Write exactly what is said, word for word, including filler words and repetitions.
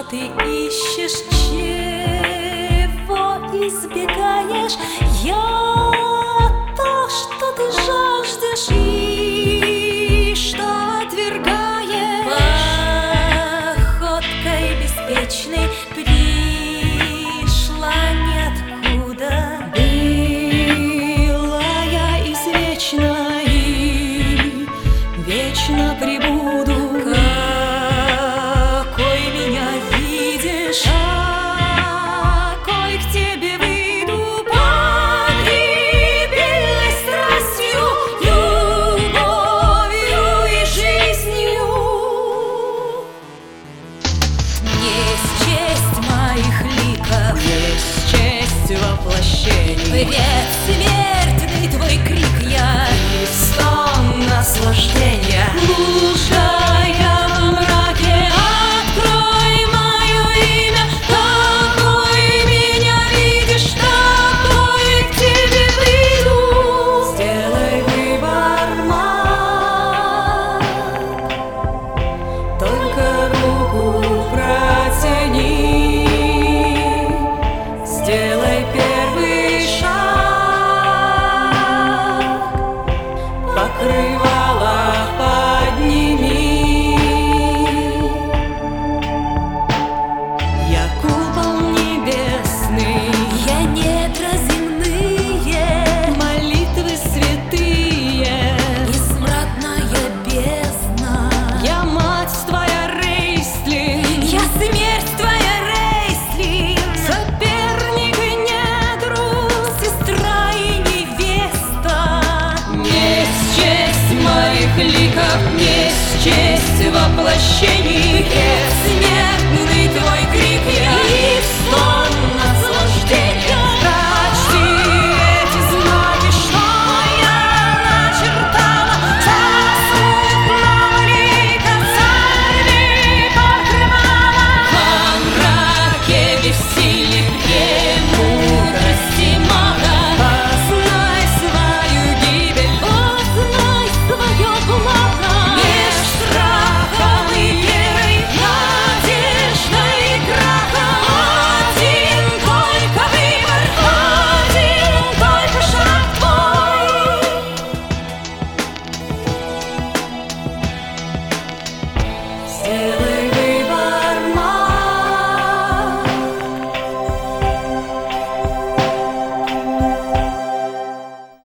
ты ищешь, чего избегаешь? Я то, что ты жаждешь и что отвергаешь. Походкой беспечной пришла ниоткуда. Была я извечна и вечно прибуду. Пред смертный твой крик я и стон наслаждения. Блуждая во мраке, открой мое имя. Какой меня видишь, такой к тебе выйду. Сделай выбор, маг, только руку протяни. Сделай первый покрывало подними. Я купол небесный, я недра земные, молитвы святые и смрадная бездна. Я мать твоя, Рейслин, я смерть твоя, Рейслин, соперник и недруг, сестра и невеста. Моих ликов не счесть воплощений.